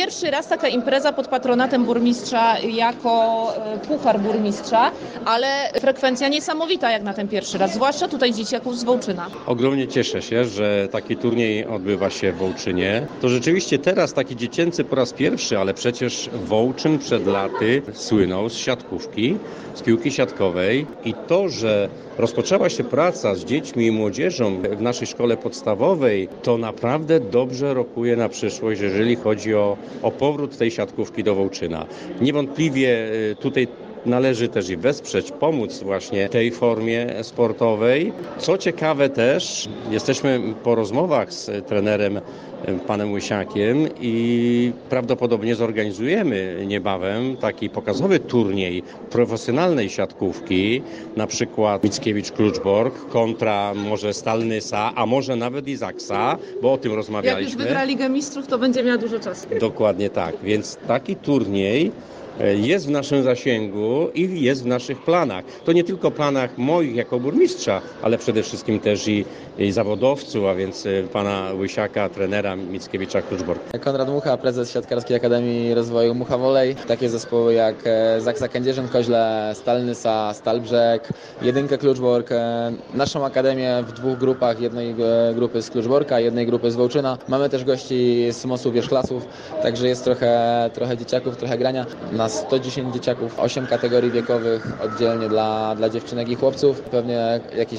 pierwszy raz taka impreza pod patronatem burmistrza jako puchar burmistrza, ale frekwencja niesamowita jak na ten pierwszy raz, zwłaszcza tutaj dzieciaków z Wołczyna. Ogromnie cieszę się, że taki turniej odbywa się w Wołczynie. To rzeczywiście teraz taki dziecięcy po raz pierwszy, ale przecież Wołczyn przed laty słynął z siatkówki, z piłki siatkowej i to, że rozpoczęła się praca z dziećmi i młodzieżą w naszej szkole podstawowej, to naprawdę dobrze rokuje na przyszłość, jeżeli chodzi o powrót tej siatkówki do Wołczyna. Niewątpliwie tutaj należy też i wesprzeć, pomóc właśnie tej formie sportowej. Co ciekawe też, jesteśmy po rozmowach z trenerem panem Łysiakiem i prawdopodobnie zorganizujemy niebawem taki pokazowy turniej profesjonalnej siatkówki, na przykład Mickiewicz-Kluczbork kontra może Stal Nysa, a może nawet i Zaksa, bo o tym rozmawialiśmy. Jak już wygra Ligę Mistrzów, to będzie miała dużo czasu. Dokładnie tak, więc taki turniej jest w naszym zasięgu i jest w naszych planach. To nie tylko planach moich jako burmistrza, ale przede wszystkim też i zawodowców, a więc pana Łysiaka, trenera Mickiewicza-Kluczbork. Konrad Mucha, prezes Siatkarskiej Akademii Rozwoju Mucha Volley. Takie zespoły jak Zaksa Kędzierzyn-Koźle, Stal Nysa, Stal Brzeg, Jedynka Kluczbork. Naszą akademię w dwóch grupach, jednej grupy z Kluczborka, jednej grupy z Wołczyna. Mamy też gości z Mostu Wierzchlasów, także jest trochę dzieciaków, trochę grania. Na 110 dzieciaków, 8 kategorii wiekowych oddzielnie dla dziewczynek i chłopców. Pewnie jakieś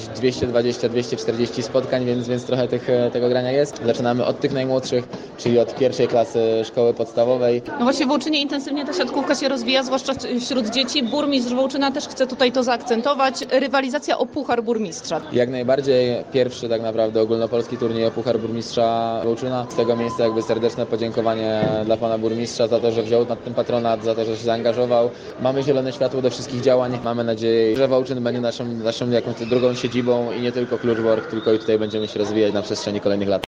220-240 spotkań, więc trochę tego grania jest. Zaczynamy od tych najmłodszych, czyli od pierwszej klasy szkoły podstawowej. No właśnie w Wołczynie intensywnie ta siatkówka się rozwija, zwłaszcza wśród dzieci. Burmistrz Wołczyna też chce tutaj to zaakcentować. Rywalizacja o puchar burmistrza. Jak najbardziej pierwszy tak naprawdę ogólnopolski turniej o puchar burmistrza Wołczyna. Z tego miejsca jakby serdeczne podziękowanie dla pana burmistrza za to, że wziął nad tym patronat, za to, że się zaangażował. Mamy zielone światło do wszystkich działań. Mamy nadzieję, że Wołczyn będzie naszą jakąś drugą siedzibą i nie tylko Kluczbork, tylko i tutaj będziemy się rozwijać na przestrzeni kolejnych lat.